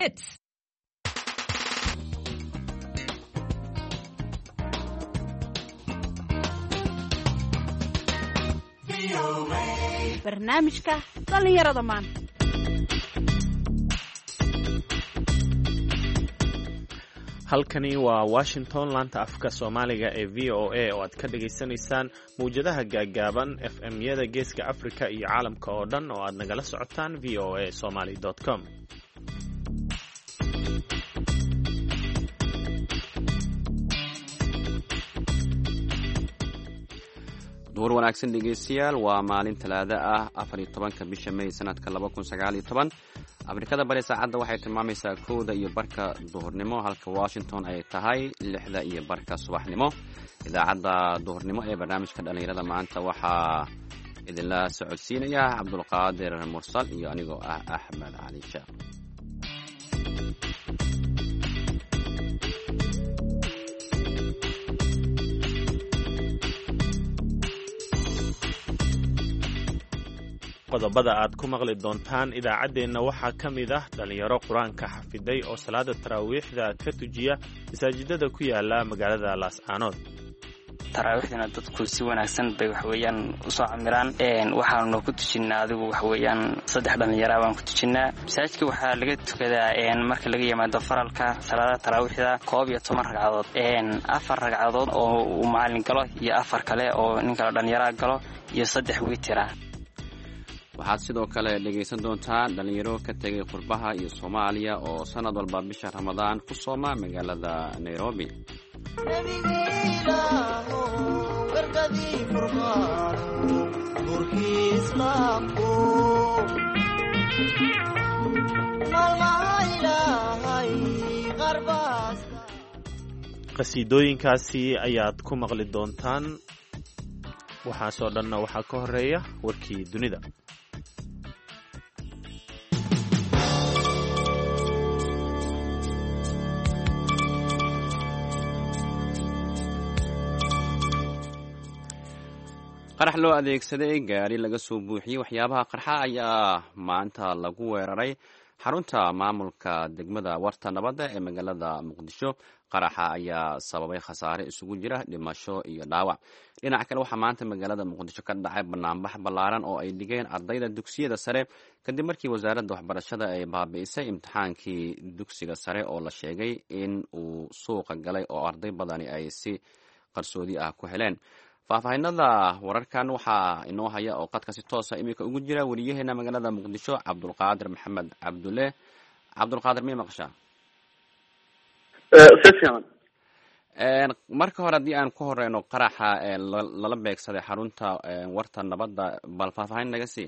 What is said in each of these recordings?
Hits. barnaamijka dhalinyarada maanta. halkani waa Washington, laanta afka Soomaaliga ee VOA oo aad ka dhageysanaysaan mawjadaha gaagaaban FM-yada Geeska Afrika iyo caalamka oo dhan oo aad nagala socotaan voasomali.com. duur wanaagsan dhegeystayaal, waa maalin Talaado ah 14 bisha May sanadka 2019. Afrikada bari saacadda waxay tilmaamaysaa 1:00 duhurnimo, halka Washington ay tahay 6:00 subaxnimo. Idaacadda duhurnimo ee barnaamijka dhalinyarada maanta waxaa idinla socodsiinaya Cabdulqaadir Mursal iyo anigoo ah Axmed Cali Sheekh. qodobada aad ku maqli doontaan idaacaddeenna waxaa ka mid ah dhalinyaro qur-aanka xafiday oo salaada taraawiixda ka tujiya masaajidada ku yaala magaalada Laascaanood. taraawiixdana dadku si wanaagsan bay waxweeyaan usoo camiraan. waxaanu ku tujinaa adigu waxweeyaan 3 dhalinyaro baan ku tujinaa. masaajidka waxaa laga tukadaa marka laga yimaado faralka salaada taraawiixda 12 ragcadood. 4 ragcadood oo uu macallin galo iyo 4 kale oo nin kale dhalinyaro galo iyo 3 witira. waxaad sidoo kale dhegaysan doontaa dhalinyaro ka tegay qurbaha iyo Soomaaliya oo sanad walba bisha Ramadaan ku sooma magaalada Nairobi. qasiidooyinkaasi ayaad ku maqli doontaan. waxaasoo dhanna waxaa ka horeeya warkii dunida. qarax loo adeegsaday gaari laga soo buuxiyey waxyaabaha qarxa ayaa maanta lagu weeraray xarunta maamulka degmada Warta Nabadda ee magaalada Muqdisho. qaraxa ayaa sababay khasaare isugu jira dhimasho iyo dhaawac. dhinaca kale waxaa maanta magaalada Muqdisho ka dhacay banaanbax ballaaran oo ay dhigeen ardayda dugsiyada sare kadib markii wasaaradda waxbarashada ay baabi'isay imtixaankii dugsiga sare oo la sheegay in uu suuqa galay oo arday badani ay si qarsoodi ah ku heleen. faahfaahinada wararkan waxaa inoo haya oo qadka si toosa iminka ugu jira wariyaheena magaalada Muqdisho Cabdulqaadir Maxamed Cabdulle. Cabdulqaadir, ma maqashaa? marka hore haddii aan ku horeyno qaraxa lala beegsaday xarunta Warta Nabadda, bal faahfaahin naga sii.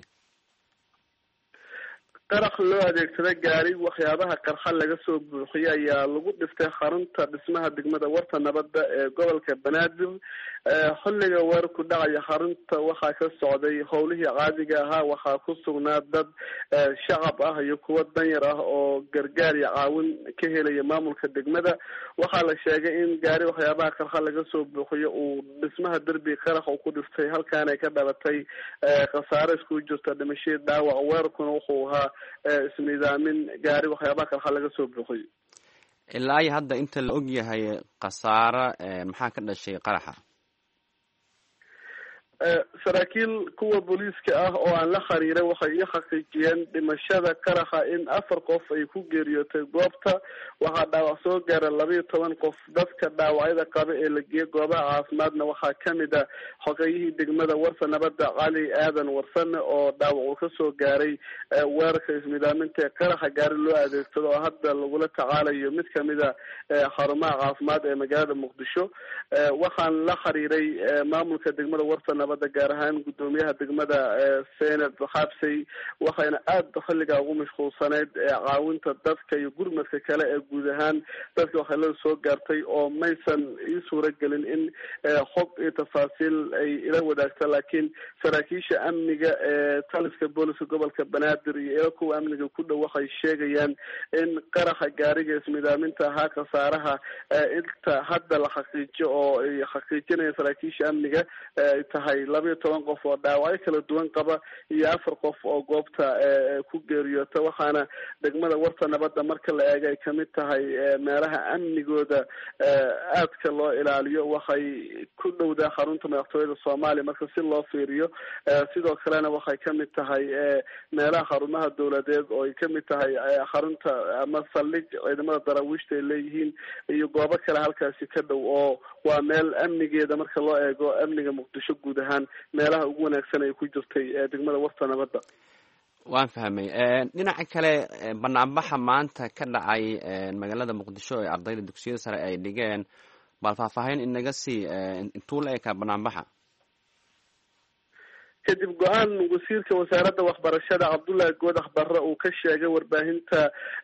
qarax loo adeegsaday gaari waxyaabaha qarxa laga soo buuxiyay ayaa lagu dhiftay xarunta dhismaha degmada Warta Nabadda ee gobolka Banaadir. xilliga weerarku dhacaya xarunta waxaa ka socday howlihii caadiga ahaa. waxaa ku sugnaa dad shacab ah iyo kuwo danyar ah oo gargaar iyo caawin ka helaya maamulka degmada. waxaa la sheegay in gaari waxyaabaha qarxa laga soo buuxiyo uu dhismaha derbi qarax uu ku dhiftay, halkaan ay ka dhalatay khasaare isku jirta dhimasho dhaawac. weerarkuna wuxuu ahaa isnidaamin gaari waxyaabaha qarxa laga soo buuxiyo. ilaa iyo hadda inta la og yahay khasaare maxaa ka dhashay qaraxa? saraakiil kuwa booliiska ah oo aan la xiriiray waxay ii xaqiijiyeen dhimashada qaraxa in 4 qof ay ku geeriyootay goobta. waxaa dhaawac soo gaara 12 qof. dadka dhaawacyada qaba ee la geeyay goobaha caafimaadna waxaa kamid ah xogeeyihii degmada Warta Nabadda Cali Aadan Warsame oo dhaawac uu kasoo gaaray weerarka ismidaaminta ee qaraxa gaari loo adeegsado oo hadda lagula tacaalayo mid kamid a xarumaha caafimaad ee magaalada Muqdisho. waxaan la xiriiray maamulka degmada Warta Nabadda, gaar ahaan gudoomiyaha degmada Seenad Xabsay. waxayna aad xilliga ugu mashquulsaneyd caawinta dadka iyo gurmadka kale ee guud ahaan dadka waxyeelada soo gaartay, oo maysan ii suuragelin in xog iyo tafaasiil ay ila wadaagta. laakiin saraakiisha amniga ee taliska booliska gobolka Banaadir iyo ila kuwa amniga ku dhow waxay sheegayaan in qaraxa gaariga ismidaaminta ahaa khasaaraha inta hadda la xaqiijiyo oo ay xaqiijinayaan saraakiisha amniga ay tahay tahay 12 qof oo dhaawacyo kala duwan qaba iyo 4 qof oo goobta ku geeriyoota waxaana degmada warta nabadda marka la eego ay kamid tahay meelaha amnigooda aadka loo ilaaliyo waxay ku dhowdaa xarunta madaxtooyada Soomaaliya marka si loo fiiriyo sidoo kalena waxay kamid tahay meelaha xarumaha dawladeed oo ay kamid tahay xarunta ama saldhig ciidamada daraawiishta ay leeyihiin iyo goobo kale halkaasi ka dhow oo waa meel amnigeeda marka loo eego amniga muqdisho guud ahaan meelaha ugu wanaagsan ay ku jirtay degmada warta nabadda. waan fahmay dhinaca kale banaanbaxa maanta ka dhacay magaalada muqdisho ee ardayda dugsiyada sare ay dhigeen bal faahfaahin inaga sii intuu la ekaa banaanbaxa kadib go-aan wasiirka wasaaradda waxbarashada Cabdullaahi Goodax Barre uu ka sheegay warbaahinta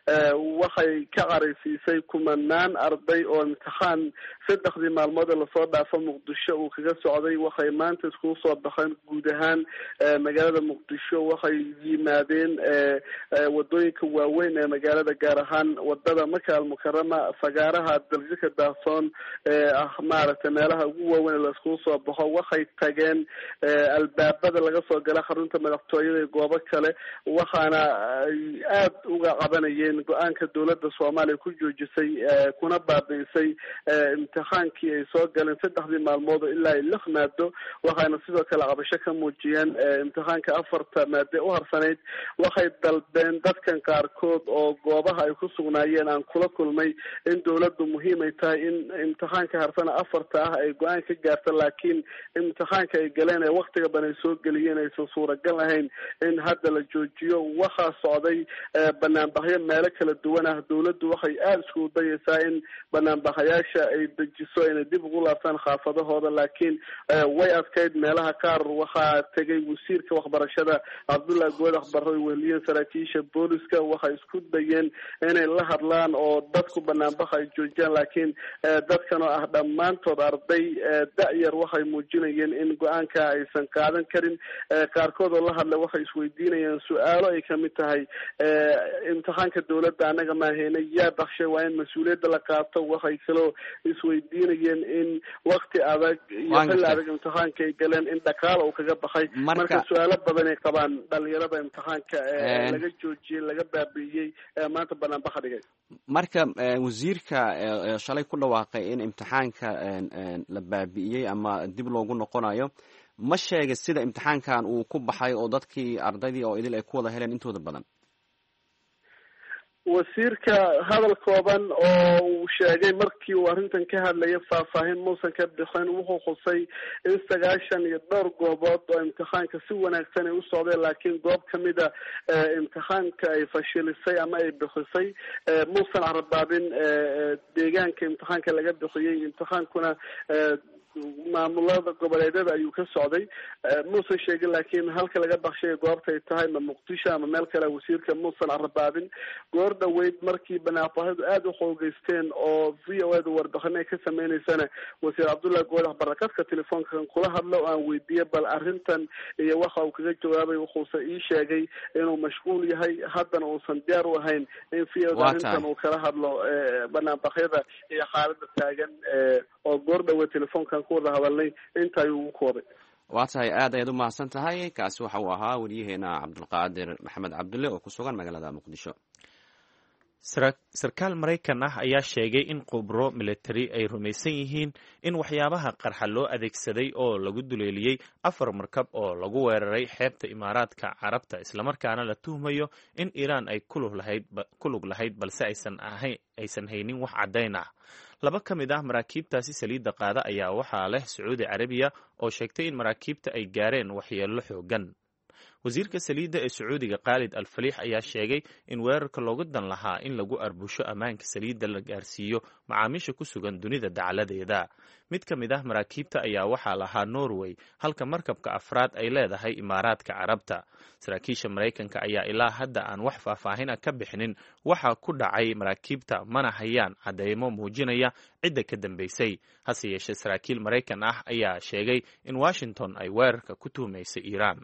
waxay ka qaraysiisay kumanaan arday oo imtixaan 3 maalmood la soo dhaafo Muqdisho uu kaga socday waxay maanta isku soo baxeen guud ahaan magaalada Muqdisho waxay yimaadeen wadooyinka waaweyn ee magaalada gaar ahaan wadada Maka al-Mukarrama fagaaraha dalka Daahsoon maaragtay meelaha ugu waaweyn la isku soo baxo waxay tageen albaabada laga soo gala xarunta madaxtooyada goobo kale waxaana aad uga qabanayeen go-aanka dawladda Soomaaliya ku joojisay kuna baabiisay imtixaankii ay soo galeen 3 maalmood ilaa 6 maado waxaana sidoo kale qabasho ka muujiyeen imtixaanka 4 maado u harsanayd waxay dalbeen dadkan qaarkood oo goobaha ay ku sugnaayeen aan kula kulmay in dawladdu muhiim ay tahay in imtixaanka harsana 4 ay go-aan ka gaarto laakiin imtixaanka ay galeen ee waqtiga banay soo geliyeen aysan suuragal ahayn in hadda la joojiyo waxaa socday banaanbaxyo meelo kala duwan ah dawladdu waxay aad isku dayaysaa in banaanbaxayaasha ay dejiso inay dib ugu laabtaan xaafadahooda laakiin way adkayd meelaha qaar waxaa tegay wasiirka waxbarashada Cabdullaahi Goodax Barre oo weliyeen saraakiisha booliska waxay isku dayeen inay la hadlaan oo dadku banaanbax ay joojiyaan laakiin dadkan oo ah dhammaantood arday da'yar waxay muujinayeen in go-aanka aysan qaadan karin qaarkood oo la hadla waxay isweydiinayaan su'aalo ay kamid tahay imtixaanka dawladda anaga ma haynay yaa bakshay waa in mas'uuliyadda la qaato waxay kaloo isweydiinayeen in waqti adag iyo xilli adag imtixaanka ay galeen in dhaqaale uu kaga baxay marka su'aalo badan ay qabaan dhalinyarada imtixaanka laga joojiyay laga baabi'iyey maanta banaanbaxa dhigay marka wasiirka shalay ku dhawaaqay in imtixaanka la baabi'iyey ama dib loogu noqonayo ma sheegay sida imtixaankan uu ku baxay oo dadkii ardaydii oo idil ay ku wada heleen intooda badan wasiirka hadal kooban oo uu sheegay markii uu arrintan ka hadlayay faahfaahin muusan ka bixin wuxuu xusay in 92 goobood oo imtixaanka si wanaagsan ay u socdeen laakiin goob kamida imtixaanka ay fashilisay ama ay bixisay muusan carbaabin deegaanka imtixaanka laga bixiyey imtixaankuna maamulada goboleedyada ayuu ka socday muusan sheegin laakiin halka laga bakshay goobta ay tahay ma Muqdisho ama meel kale wasiirka muusan carbaabin goor dhaweyd markii banaanbaxyadu aad u xoogeysteen oo VOA warbixin ay ka sameeynaysan wasiir Cabdullaahi Goodax Barre ka telefoonkan kula hadlo aan weydiiyay bal arrintan iyo waxa uu kaga jawaabay wuxuu ii sheegay inuu mashquul yahay haddana uusan diyaar u ahayn in VOA arrintan uu kala hadlo banaanbaxyada iyo xaaladda taagan oo goor dhaweyd telefoonkan ku wada hadalnay inta ayuu ku waday waa tahay aad ayaad u mahadsan tahay kaasi waxa uu ahaa wariyaheena Cabdulqaadir Maxamed Cabdulle oo ku sugan magaalada Muqdisho. sarkaal Maraykan ah ayaa sheegay in khubro military ay rumaysan yihiin in waxyaabaha qarxa loo adeegsaday oo lagu duleeliyey 4 markab oo lagu weeraray xeebta Imaaraadka Carabta islamarkaana la tuhmayo in Iiraan ay ku lug lahayd balse aysan haynin wax caddayn ah. 2 ka mid ah maraakiibtaasi saliidda qaada ayaa waxaa leh Sacuudi Carabiya oo sheegtay in maraakiibta ay gaareen waxyeello xoogan. wasiirka saliidda ee Sacuudiga Khalid Al-Falih ayaa sheegay in weerarka looga dan lahaa in lagu arbusho ammaanka saliidda la gaarsiiyo macaamiisha ku sugan dunida dacaladeeda. mid ka mid ah maraakiibta ayaa waxaa lahaa Norway halka markabka afraad ay leedahay Imaaraadka Carabta. saraakiisha Maraykanka ayaa ilaa hadda aan wax faahfaahin ka bixinin waxa ku dhacay maraakiibta mana hayaan cadeymo muujinaya cidda ka dambeysay. hase yeeshee saraakiil Maraykan ah ayaa sheegay in Washington ay weerarka ku tuhmaysay Iiraan.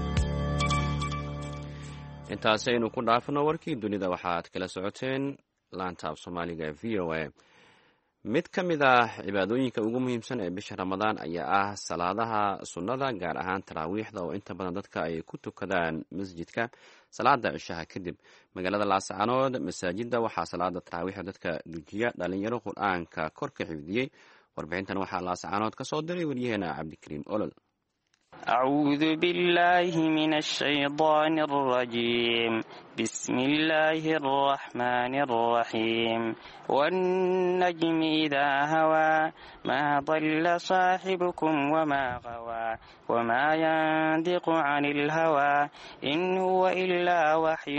intaasi aynu ku dhaafno warkii dunida waxaad kala socoteen laanta af soomaaliga ee v o a. mid ka mid ah cibaadooyinka ugu muhiimsan ee bisha ramadaan ayaa ah salaadaha sunnada, gaar ahaan taraawiixda oo inta badan dadka ay ku tukadaan masjidka salaada cishaha kadib. magaalada laascaanood masaajida waxaa salaada taraawiixda dadka dujiya dhalinyaro qur-aanka kor ka xifdiyey. warbixintan waxaa laascaanood ka soo diray waryaheena cabdikariim olol. أعوذ بالله من الشيطان الرجيم بسم الله الرحمن الرحيم والنجم إذا هوى ما ضل صاحبكم وما غوى وما ينطق عن الهوى إن هو إلا وحي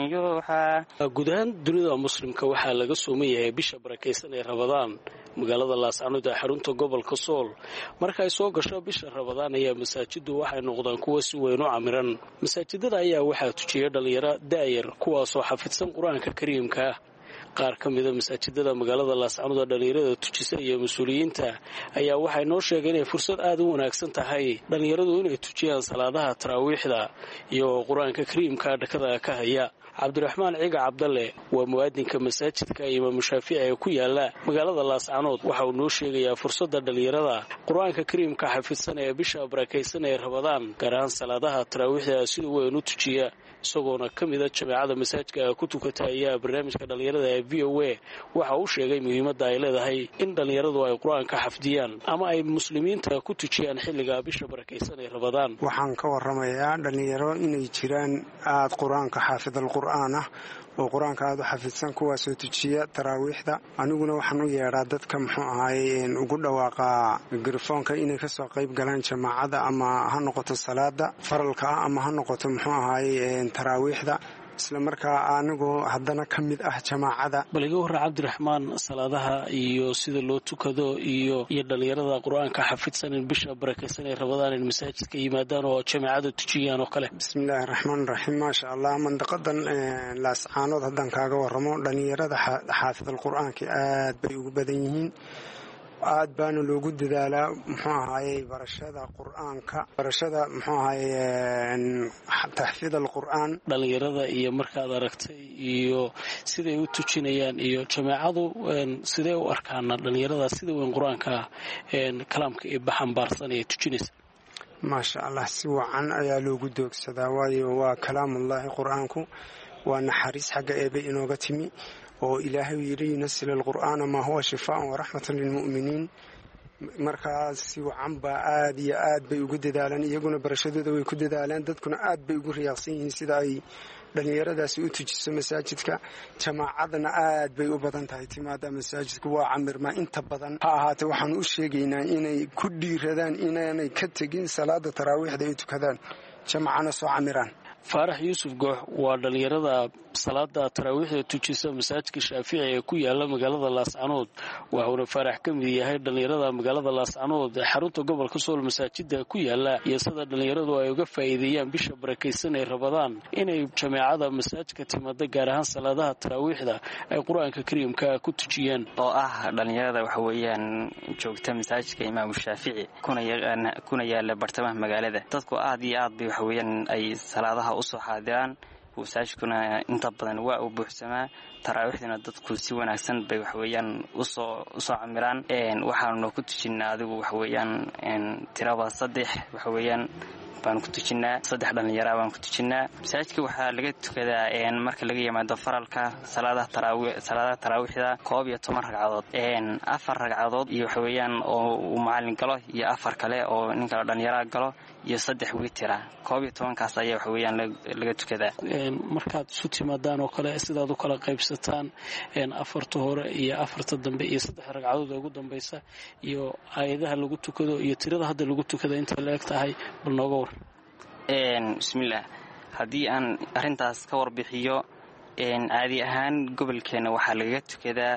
يوحى. guud ahaan dunida muslimka waxaa laga sooman yahay bisha barakaysan ee Ramadaan. magaalada laascaanood ee xarunta gobolka sool marka ay soo gasho bisha Ramadaan ayaa masaajidu waxay noqdaan kuwa si weyn u camiran. masaajidada ayaa waxaa tujiya dhalinyaro daayar kuwaasoo xafidsan qur-aanka kariimka ah. qaar ka mida masaajidada magaalada laascaanood ee dhalinyarada tujisa iyo mas-uuliyiinta ayaa waxay noo sheegeen inay fursad aad u wanaagsan tahay dhalinyaradu inay tujiyaan salaadaha taraawiixda iyo qur-aanka kariimka dhakada ka haya. cabdiraxmaan ciga cabdalle waa muwaadinka masaajidka imaamu shaafici ee ku yaala magaalada laascaanood. waxa uu noo sheegayaa fursadda dhalinyarada qur-aanka kariimka xafidsan ee bisha barakaysan ee Ramadaan, gaar ahaan salaadaha taraawiixda sida weyn u tujiya. isagoona ka mida jameecada masaajidka ku tukata ayaa barnaamijka dhalinyarada ee v o a waxa uu sheegay muhiimadda ay leedahay in dhalinyaradu ay qur-aanka xafdiyaan ama ay muslimiinta ku tujiyaan xilliga bisha barakaysan ee Ramadaan. waxaan ka warramayaa dhalinyaro inay jiraan aad qur-aanka xaafidal qur'aan ah oo qur-aanka aad u xafidsan kuwaasoo tujiya taraawiixda. aniguna waxaan u yeedhaa dadka muxuu ahaayey ugu dhawaaqaa mikrofoonka inay kasoo qayb galaan jamaacada, ama ha noqoto salaada faralka ah ama ha noqoto muxuu ahaayey taraawiixda, isla markaa anigoo haddana ka mid ah jamaacada. bal iga warra cabdiraxmaan, salaadaha iyo sida loo tukado iyo dhalinyarada qur-aanka xafidsan in bisha barakaysan ee Ramadaan in masaajidka yimaadaan oo jamaacada tujiyaan oo kale. bismillaahi raxmaan raxiim. maasha allah. mandaqadan laascaanood haddaan kaaga warramo, dhalinyarada xaafidal qur-aanka aad bay ugu badan yihiin. aad baana loogu dadaalaa muxuu ahaayey barashada qur-aanka, barashada muxuu ahaayey taxfiid alqur'aan. dhalinyarada iyo markaad aragtay iyo siday u tujinayaan iyo jameecadu sidee u arkaana dhalinyarada sida weyn qur-aanka kalaamka ee baxambaarsan ee tujinaysa? maasha allah, si wacan ayaa loogu doogsadaa, waayo waa kalaamullaahi qur-aanku, waa naxariis xagga eebe inooga timi oo ilaahay yidhi yunazil alqur'aana maa huwa shifaa'an waraxmatan lilmu'miniin. markaas si wacan baa aad iyo aad bay ugu dadaalaan, iyaguna barashadooda way ku dadaalaan, dadkuna aad bay ugu riyaaqsan yihiin sida ay dhalinyaradaasi u tujiso masaajidka. jamaacadana aad bay u badan tahay timaada masaajidku waa camirmaa inta badan. ha ahaatee waxaanu u sheegaynaa inay ku dhiiradaan inaanay ka tegin salaada taraawiixda ay tukadaan, jamaacana soo camiraan. faarax yuusuf goox waa dhalinyarada salaada taraawiixda tujisa masaajidka shaafici ee ku yaala magaalada laascaanood. waxuuna faarax ka mid yahay dhalinyarada magaalada laascaanood ee xarunta gobolka sool masaajida ku yaala, iyo sida dhalinyaradu ay uga faa'iideeyaan bisha barakaysan ee Ramadaan inay jameecada masaajidka timaada, gaar ahaan salaadaha taraawiixda ay qur-aanka kariimka ku tujiyaan. oo ah dhalinyarada waxa weeyaan joogta masaajidka imaamu shaafici kuna yaala bartamaha magaalada. dadku aad iyo aad bay waxa weeyaan ay salaadaha usoo xaadiraan. masaajidkuna inta badan waa u buuxsamaa. taraawiixduna dadku si wanaagsan bay waxweeyaan usoo camiraan. waxaanuna ku tujinaa adigu waxweeyaan tiraba 3 waxweeyaan baan ku tujinaa. 3 dhalinyaro baan ku tujinaa. masaajidka waxaa laga tukadaa marka laga yimaado faralka salaadaha taraawiixda 12 ragcadood. 4 ragcadood iyo waxweeyaan oo uu macallin galo iyo 4 kale oo nin kale dhalinyaro galo iyo 3 witira. 12 kaas ayaa waxweeyaan laga tukadaa. markaad isu timaadaan oo kale sidaad u kala qaybsataan 4 hore iyo 4 dambe iyo 3 ragcadood ugu dambaysa iyo aayadaha lagu tukado iyo tirada hadda lagu tukado inta la eg tahay, bal nooga war. bismillaah, haddii aan arintaas ka warbixiyo, caadi ahaan gobolkeena waxaa lagaga tukadaa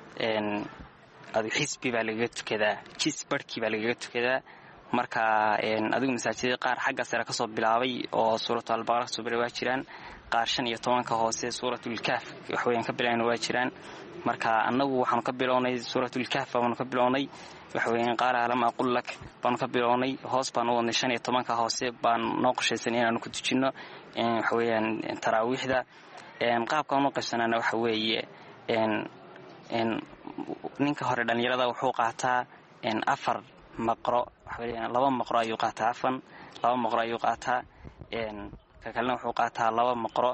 xisbi baa lagaga tukadaa, jis barhkii baa lagaga tukadaa. marka adigu masaajidada qaar xagga sare ka soo bilaabay oo suuratu albaqara kasoo bilaa waa jiraan, qaar 15 hoose suuratulkaaf waxweeyaan ka bilaabana waa jiraan. marka annagu waxaanu ka bilownay suuratulkaaf baanu ka bilownay waxweeyaan qaala lam aqul lak baanu ka bilownay, hoos baanu wadnay 15 hoose baan noo qorshaysan inaanu ku tujinno waxweeyaan taraawiixda. qaabka aanu qaybsanaana waxa weeye ninka hore dhallinyarada wuxuu qaataa 4 maqro waxaweyaan 2 maqro ayuu qaataa 2 maqro ayuu qaataa ka kalena wuxuu qaataa 2 maqro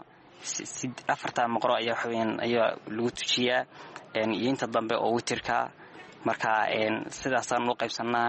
4 maqro ayaa waxaweyaan ayaa lagu tujiyaa iyo inta dambe oo witirka marka sidaasaan u qaybsanaa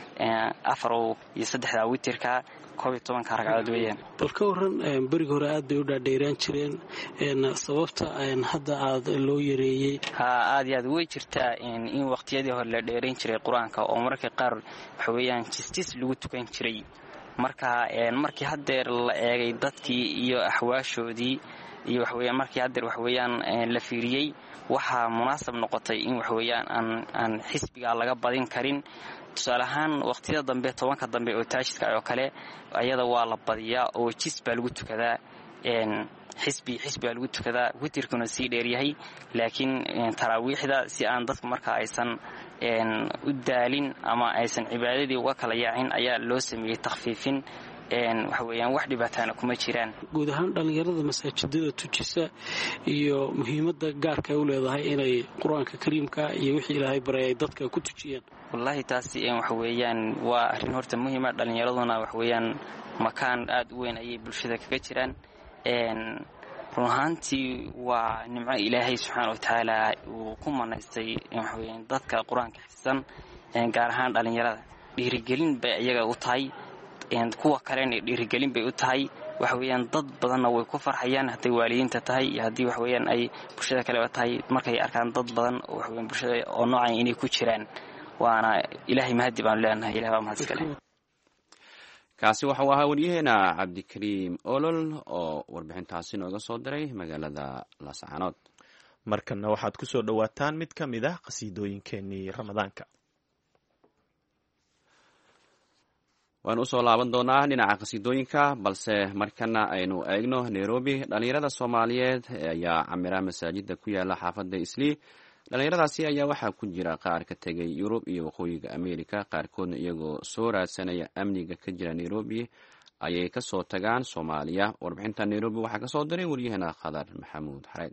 4 iyo 3 witirka 12 ragcadood weeyaan. bal ka waran bariga hore aad bay u dhaadheeraan jireen sababta hadda aad loo yareeyay aad iyo aad way jirtaa in waqtiyadii hore la dheerayn jiray quraanka oo markii qaar waxa weeyaan jistis lagu tukan jiray marka markii haddeer la eegay dadkii iyo axwaashoodii iyo waxa weeyaan markii haddeer waxa weeyaan la fiiriyay waxa munaasab noqotay in waxa weeyaan aan xisbiga laga badin karin tusaale ahaan waqtiyada dambe 10ka dambe oo taajidka oo kale ayada waa la badiyaa oo jis baa lagu tukadaa xisbi baa lagu tukadaa witirkuna sii dheer yahay laakiin taraawiixda si aan dadku marka aysan u daalin ama aysan cibaadadii uga kala yaacin ayaa loo sameeyay takhfiifin waxa weeyaan wax dhibaatana kuma jiraan guud ahaan dhalinyarada masaajidada tujisa iyo muhiimadda gaarka ay u leedahay inay quraanka kariimka iyo wixii Ilaahay baray dadka ku tujiyaan wallahi taasi waxa weeyaan waa arrin horta muhiim ah dhalinyaraduna waxa weeyaan makaan aad u weyn ay bulshada kaga jiraan ruuxantii waa nimco Ilaahay subhanahu wa ta'ala uu ku manaystay waxa weeyaan dadka quraanka xifsan gaar ahaan dhalinyarada dhiirigelin bay iyaga u tahay kuwa kalena dhiirigelin bay u tahay waxa weeyaan dad badanna way ku farxayaan haday waalidiinta tahay iyo hadii wax weeyaan ay bulshada kale tahay markay arkaan dad badan oo wax weeyaan bulshada oo noocan inay ku jiraan waana Ilaahay mahadi baan leenahay Ilaahay mahad iskale kaasi waxa uu ahaa wariyaheena Cabdikariim Olol oo warbixintaasi nooga soo diray magaalada Laascaanood markana waxaad ku soo dhawaataan mid ka mid ah qasiidooyinkeenii Ramadaanka waan u soo laaban doonaa dhinaca qasiidooyinka balse markana aynu eegno Nairobi dhalinyarada Soomaaliyeed ayaa camira masaajida ku yaala xaafadda Islii dhalinyaradaasi ayaa waxaa ku jira qaar ka tegay Yurub iyo waqooyiga Ameerika qaarkoodna iyagoo soo raadsanaya amniga ka jira Nairobi ayay ka soo tagaan Soomaaliya warbixinta Nairobi waxaa ka soo diray waryaheena Khadar Maxamuud Xareed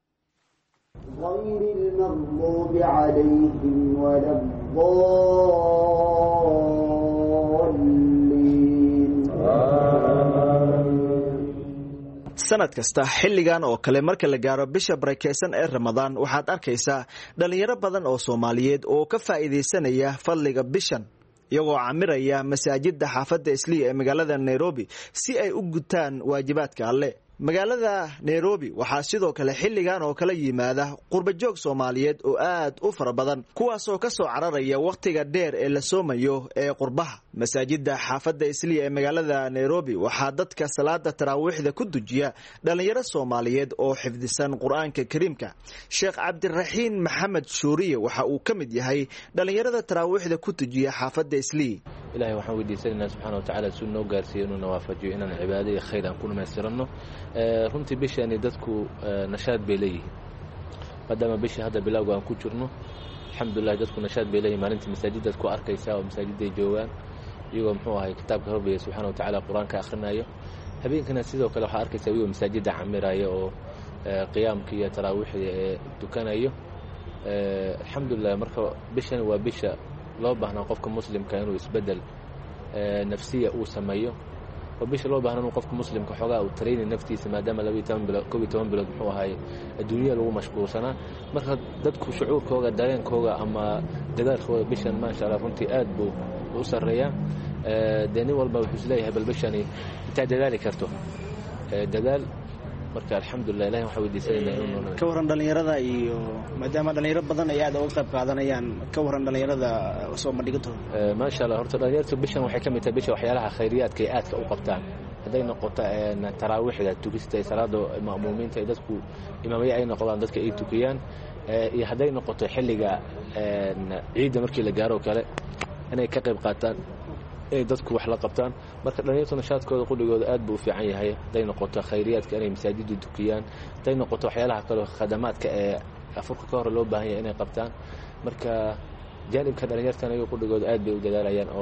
sanad kasta xilligan oo kale marka la gaaro bisha barakeysan ee Ramadaan waxaad arkaysaa dhalinyaro badan oo Soomaaliyeed oo ka faa'iideysanaya fadliga bishan iyagoo camiraya masaajidda xaafadda Islii ee magaalada Nairobi si ay u gutaan waajibaadka Alle magaalada Nairobi waxaa sidoo kale xilligan oo kala yimaada qurbajoog Soomaaliyeed oo aad u fara badan kuwaas oo ka soo cararaya waqtiga dheer ee la soomayo ee qurbaha masaajidda xaafadda Islii ee magaalada Nairobi waxaa dadka salaada taraawiixda ku dujiya dhalinyaro Soomaaliyeed oo xifdisan Qur'aanka Kariimka Sheekh Cabdiraxiin Maxamed Shuuriye waxa uu ka mid yahay dhalinyarada taraawiixda ku dujiya xaafadda Islii ilaahay waxaan weydiisanaynaa subxaanahu wa tacaala si noo gaarsiiyo inuu nawaafajiyo inaan cibaado iyo khayr aan ku dhamaystiranno runtii bishani dadku nashaad bay leeyihiin maadaama bishii hadda bilowga aan ku jirno alxamdulilah dadku nashaad bay leeyihin maalintii masaajidaad ku arkaysaa oo masaajiday joogaan iyagoo muxuu ahay kitaabka rabbiga subxaana wa tacaala qur-aanka akhrinayo habeenkana sidoo kale waxaa arkaysaa iyagoo masaajida camiraya oo qiyaamkii iyo taraawiixdii ee dukanayo alxamdulilah marka bishani waa bisha loo baahnaa qofka muslimka inuu isbedel nafsiya uu sameeyo oo bisha loo baahnaa inuu qofka muslimka xoogaa uu training naftiisa maadaama 12 bilood muxuu ahay adduunyada lagu mashquulsanaa marka dadku shucuurkooga dareenkooga ama dadaalkooda bishan maasha Allah runtii aad buu u sareeyaa deeni walba wuxuu isleeyahay bal bishani inta dadaali karto dadaal marka alxamdulilah ilaahay waxa weydiisanayna inuu ka waran dhalinyarada iyo maadaama dhalinyaro badan ay aad uga qayb qaadanayaan ka waran dhalinyarada soo madhigantooda maasha Allah horta dhalinyaradu bishan waxay ka mid tahay bisha waxyaalaha khayriyaadka ay aadka u qabtaan haday noqoto taraawiixda tugista salaada ma'muumiinta ay dadku imaamaya ay noqdaan dadka ay tukiyaan iyo haday noqoto xilliga ciida markii la gaaro kale inay ka qayb qaataan ay dadku wax la qabtaan marka dhalinyarada nashaadkooda quligooda aad buu u fiican yahay haday noqoto khayriyaadka inay masaajidda tukiyaan haday noqoto waxyaalaha kale khadamaadka ee afurka ka hor loo baahan yahay inay qabtaan marka jaanibka dhalinyartan ay quligooda aad bay u dadaalayaan oo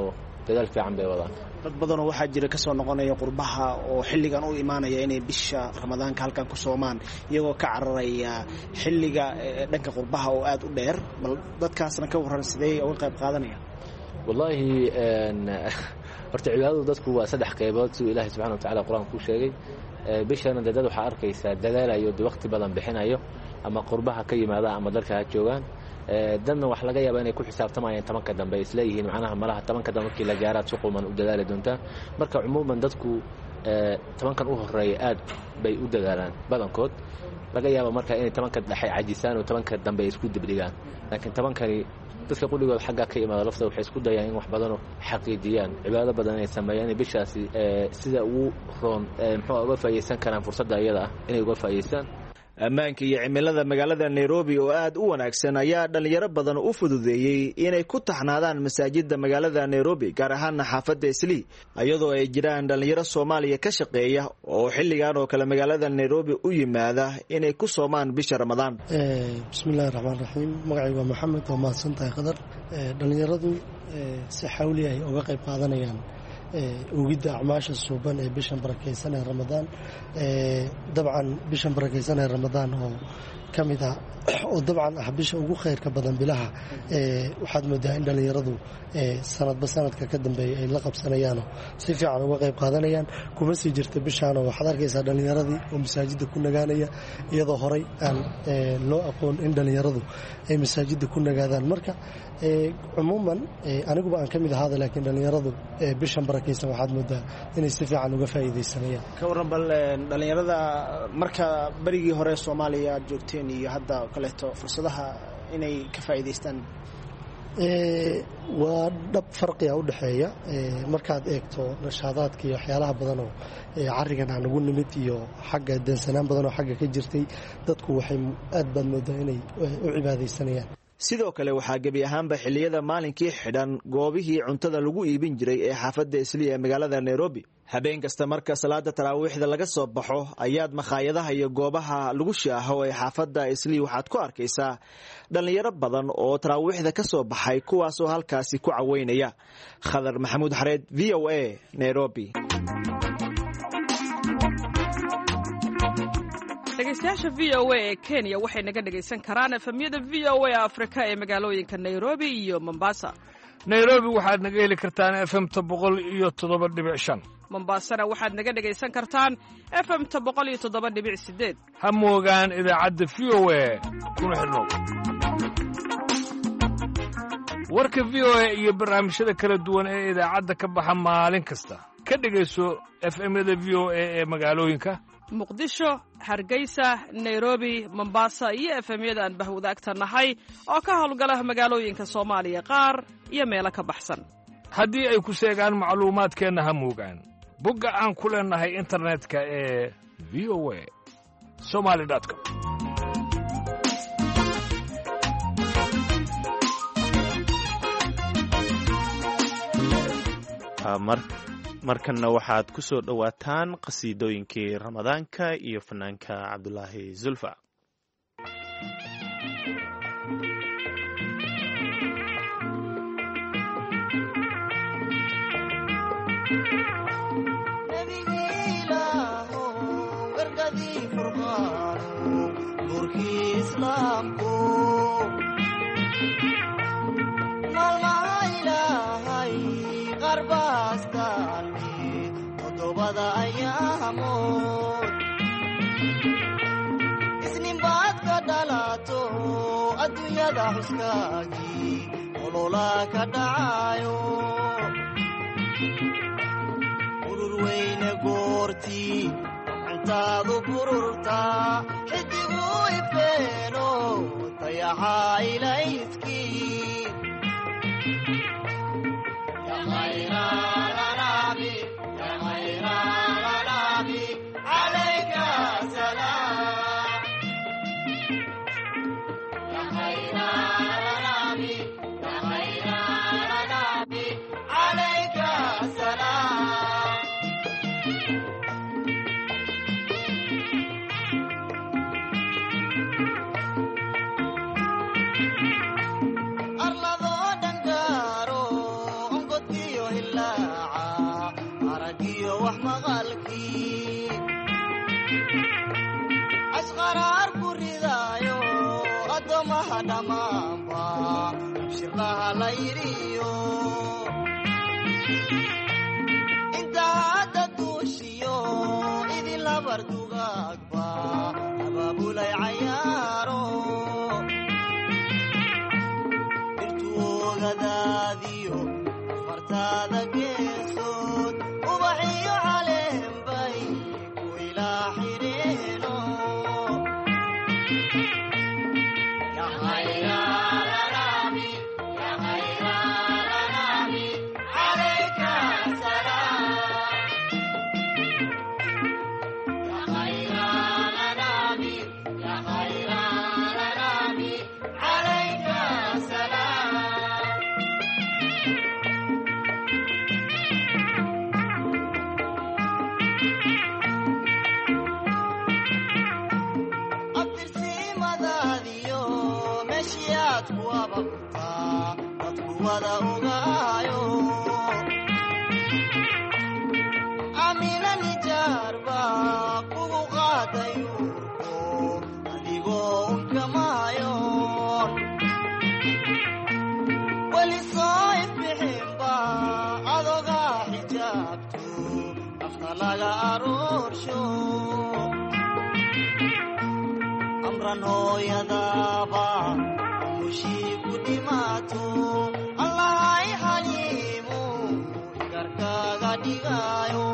dadaal fiican bay wadaan. dad badanoo waxaa jira ka soo noqonaya qurbaha oo xilligan u imaanaya inay bisha ramadaanka halkan ku soomaan iyagoo ka cararaya xilliga dhanka qurbaha oo aad u dheer bal dadkaasna ka warran sidee uga qayb qaadanaya wallaahi horta cibaadadu dadku waa 3 qaybood siduu ilaahay subxaanahu wa tacaala qur-aanka ku sheegay bishana dad waxaa arkaysaa dadaalayo waqti badan bixinayo ama qurbaha ka yimaada ama dalka ha joogaan dadna wax laga yaabaa inay ku xisaabtamayaan 10ka dambe isleeyihiin macnaha malaha 10ka dambe markii la gaaraad si quman u dadaali doontaa marka umuuman dadku 10kan u horeeya aad bay u dadaalaan badankood laga yaaba marka inay 10ka dhexe cajisaan oo 10ka dambe isku dibdhigaan laakiin 10kani dadka quligood xagga ka imaada lafta waxay isku dayaan in wax badan oo xaqiijiyaan cibaado badan ay sameeyaan bishaasi sida uu roon muxuu uga faa'iideysan karaan fursadda iyada inay uga faa'iideystaan ammaanka iyo cimilada magaalada Nairobi oo aad u wanaagsan ayaa dhalinyaro badan u fududeeyay inay ku taxnaadaan masaajidda magaalada Nairobi gaar ahaan xaafadda Islii iyadoo ay jiraan dhalinyaro Soomaaliya ka shaqeeya oo xilligan oo kale magaalada Nairobi u yimaada inay ku soomaan bisha Ramadaan. Bismillahir Rahmanir Rahiim magacaygu waa Maxamed oo maasantahay qadar dhalinyaradu si xawli ah uga qayb qaadanayaan وجد أعماش الصوبان بيشن بركيسان رمضان طبعا بيشن بركيسان رمضان هو كمدا وطبعا أحبش أقول خير كبدن بلها وحد مدين اللي يرضوا سنة بسنة كقدم بلقب سنيانه سيف على وقيب قادنيان كمسي جرت بيشانه وحضر كيس اللي يرضي ومساجد كنا جانية يظهري أن لو أقول إن اللي يرضوا مساجد كنا جادان مركا عموما أنا أقول أن كمدا هذا لكن اللي يرضوا بيشن بركيسان وحد مدة إن سيف على وقفايد السنيان كورن بل اللي يرضى مركا بريجي هراء الصومالية جوتين يهدا kaleeto fursadaha inay ka faa'iideystaan waa dhab farqiga u dhaxeeya markaad eegto nashaadaadka iyo waxyaalaha badan oo carigan aan ugu nimid iyo xagga dansanaan badan oo xagga ka jirtay dadku waxay aad baad moodaa inay u cibaadeysanayaan sidoo kale waxaa gebi ahaanba xilliyada maalinkii xidhan goobihii cuntada lagu iibin jiray ee xaafadda Islii ee magaalada Nairobi habeen kasta marka salaada taraawiixda laga soo baxo ayaad makhaayadaha iyo goobaha lagu shaaho ee xaafadda Islii waxaad ku arkaysaa dhalinyaro badan oo taraawiixda ka soo baxay kuwaas oo halkaasi ku caweynaya Khadar Maxamuud Xareed VOA Nairobi dhegeystayaasha VOA ee Kenya waxay naga dhageysan karaan efemyada VOA Afrika ee magaalooyinka Nairobi iyo Mombasa. Nairobi waxaad naga heli kartaan FM 107.5. Mombasana waxaad naga dhageysan kartaan FM 107.8. Ha moogaan idaacadda VOA kuna xidhnow. warka VOA iyo barnaamijyada kala duwan ee idaacadda ka baxa maalin kasta ka dhageyso FM-yada VOA ee magaalooyinka muqdisho hargeysa nairobi mombasa iyo efemyada aan bahwadaagta nahay oo ka howlgala magaalooyinka Soomaaliya qaar iyo meelo ka baxsan haddii ay ku seegaan macluumaadkeena ha moogaan bogga aan ku leenahay internetka ee voa.somali.com markanna waxaad ku soo dhowaataan qasiidooyinkii ramadaanka iyo fanaanka cabdulaahi zulfa isninbaad ka dhalato adduunyada xuskaagii olola ka dhacayo urur weyne goortii cantaadu bururtaa xidigu ifeeno dayaxaa ilayskii wax maqalkii ashqaraar ku ridaayo addoommaha dhammaanba shirqaha la yidhiyo intaa hadda duushiyo idin labardugaagba abaabulay cayaaro irtuogadaadiyo afartaada geesood ubaxiyo caleenbay ku ilaa xireeno wada ogaayo amina nijaarba kugu qaadayuurko adigoo unkamaayoon weli soo ifbixinba adogaa xijaabto afka laga aroorsho amran hooyadaaba mushii ku dhimaato allahay xaliimu garkaaga dhigaayo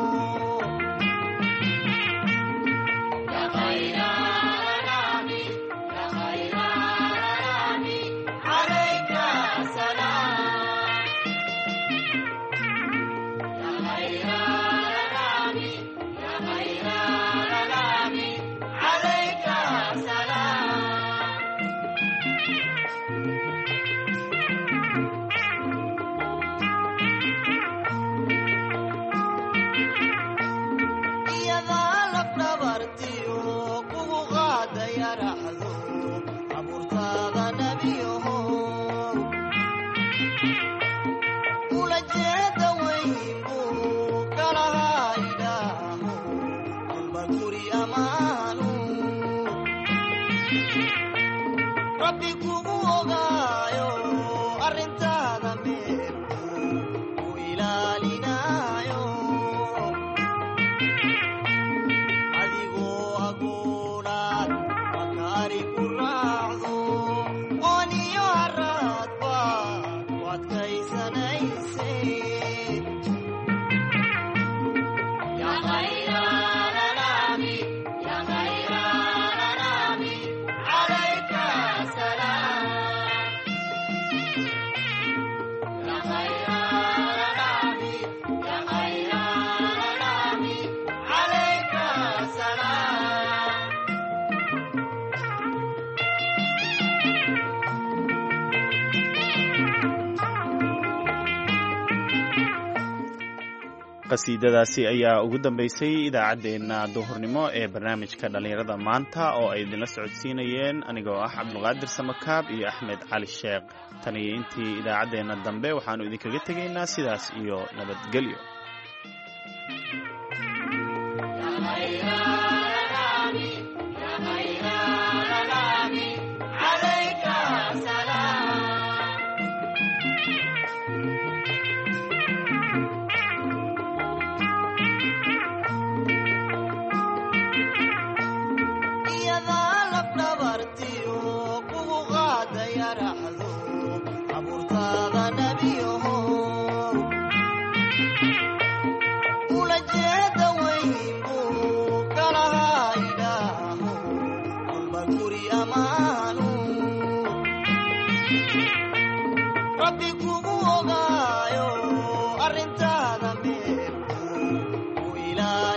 qasiidadaasi ayaa ugu dambaysay idaacaddeenna duhurnimo ee barnaamijka dhallinyarada maanta oo ay idinla socodsiinayeen anigoo ah cabdulqaadir samakaab iyo axmed cali sheekh tan iyo intii idaacaddeenna dambe waxaannu idinkaga tegaynaa sidaas iyo nabadgelyo rabbi kugu ogaayo arrintaada meel ku ilaa